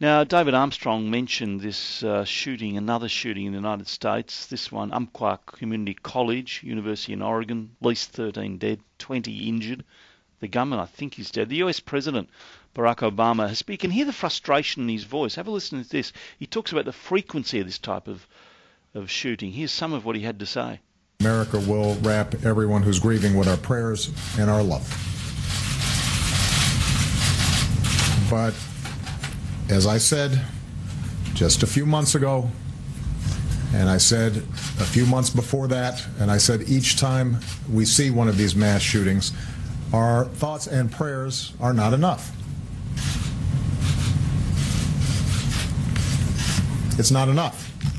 Now, David Armstrong mentioned this shooting, another shooting in the United States. This one, Umpqua Community College, University in Oregon, at least 13 dead, 20 injured. The gunman, I think, is dead. The US President, Barack Obama, you can hear the frustration in his voice. Have a listen to this. He talks about the frequency of this type of shooting. Here's some of what he had to say. America will wrap everyone who's grieving with our prayers and our love. But as I said just a few months ago, and I said a few months before that, and I said each time we see one of these mass shootings, our thoughts and prayers are not enough. It's not enough.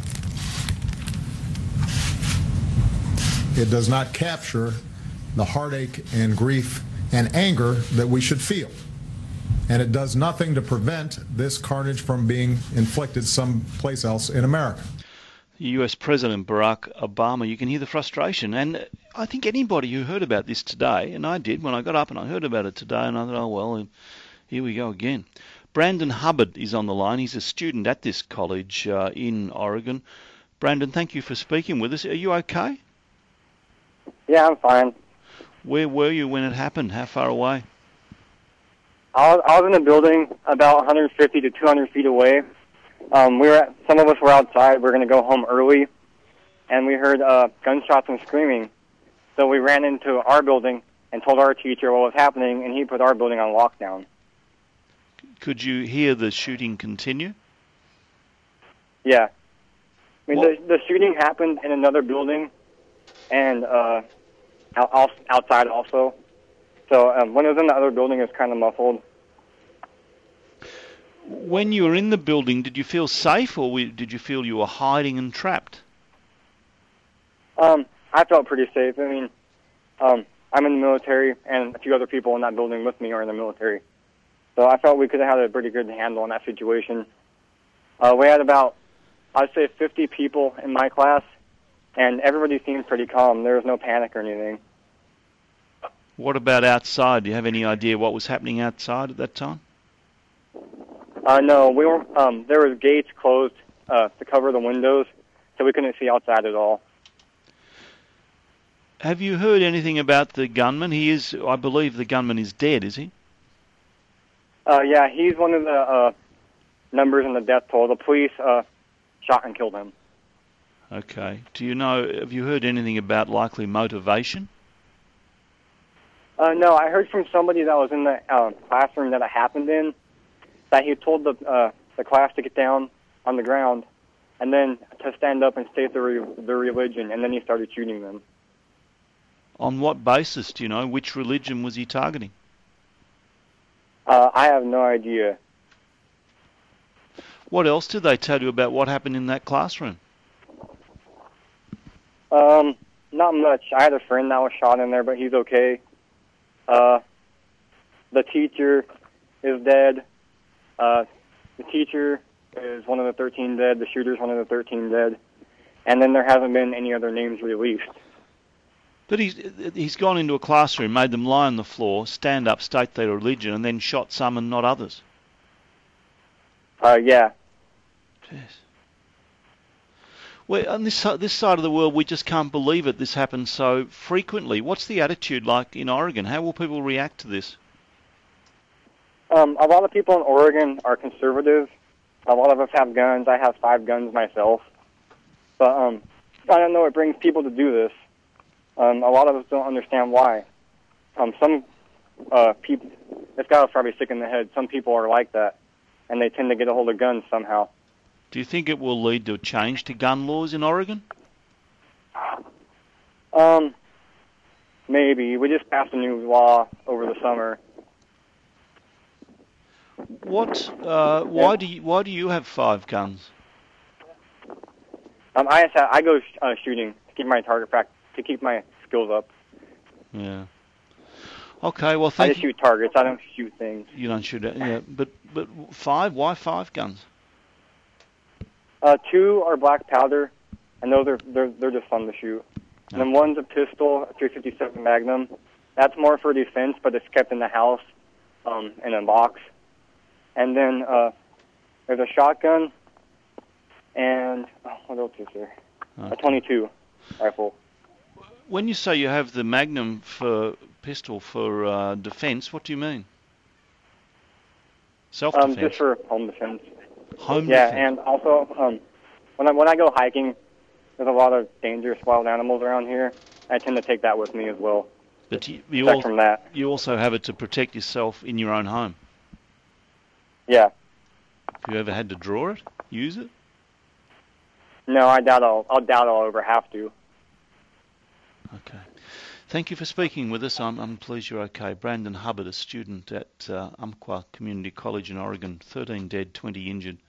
It does not capture the heartache and grief and anger that we should feel. And it does nothing to prevent this carnage from being inflicted someplace else in America. US President Barack Obama, you can hear the frustration. And I think anybody who heard about this today, and I did when I got up and I heard about it today, and I thought, oh, well, here we go again. Brandon Hubbard is on the line. He's a student at this college in Oregon. Brandon, thank you for speaking with us. Are you okay? Yeah, I'm fine. Where were you when it happened? How far away? I was in a building about 150 to 200 feet away. Some of us were outside. We were going to go home early, and we heard gunshots and screaming. So we ran into our building and told our teacher what was happening, and he put our building on lockdown. Could you hear the shooting continue? Yeah. I mean, the shooting happened in another building and outside also. So when it was in the other building, it was kind of muffled. When you were in the building, did you feel safe, or did you feel you were hiding and trapped? I felt pretty safe. I mean, I'm in the military, and a few other people in that building with me are in the military. So I felt we could have had a pretty good handle on that situation. We had about, I'd say, 50 people in my class, and everybody seemed pretty calm. There was no panic or anything. What about outside? Do you have any idea what was happening outside at that time? No, we were. There was gates closed to cover the windows, so we couldn't see outside at all. Have you heard anything about the gunman? I believe the gunman is dead, is he? Yeah, he's one of the numbers in the death toll. The police shot and killed him. Okay. Have you heard anything about likely motivation? No, I heard from somebody that was in the classroom that it happened in, that he told the class to get down on the ground and then to stand up and state their religion, and then he started shooting them. On what basis, do you know? Which religion was he targeting? I have no idea. What else did they tell you about what happened in that classroom? Not much. I had a friend that was shot in there, but he's okay. The teacher is dead. The teacher is one of the 13 dead. The shooter's one of the 13 dead. And then there hasn't been any other names released. But he's gone into a classroom, made them lie on the floor, stand up, state their religion, and then shot some and not others. Yeah. Jeez. Well, on this side of the world, we just can't believe it. This happens so frequently. What's the attitude like in Oregon? How will people react to this? A lot of people in Oregon are conservative. A lot of us have guns. I have 5 guns myself. But I don't know what brings people to do this. A lot of us don't understand why. Some people, this guy was probably sick in the head. Some people are like that, and they tend to get a hold of guns somehow. Do you think it will lead to a change to gun laws in Oregon? Maybe. We just passed a new law over the summer. Why do you have 5 guns? I go shooting to keep my target practice, to keep my skills up. Yeah. Okay. Well, I just shoot targets. I don't shoot things. You don't shoot it. Yeah. But 5? Why 5 guns? 2 are black powder, and those they're just fun to shoot. And then one's a pistol, a .357 Magnum. That's more for defense, but it's kept in the house, in a box. And then There's a shotgun, and what else is there? A Okay. 22 rifle. When you say you have the Magnum for pistol for defence, what do you mean? Self-defence? Just for home defense. Home Yeah, defence? and also, when I go hiking, there's a lot of dangerous wild animals around here. I tend to take that with me as well. But Protect from that. you also have it to protect yourself in your own home. Yeah. Have you ever had to draw it? Use it? No, I doubt I'll ever have to. Okay. Thank you for speaking with us. I'm pleased you're okay. Brandon Hubbard, a student at Umpqua Community College in Oregon, 13 dead, 20 injured.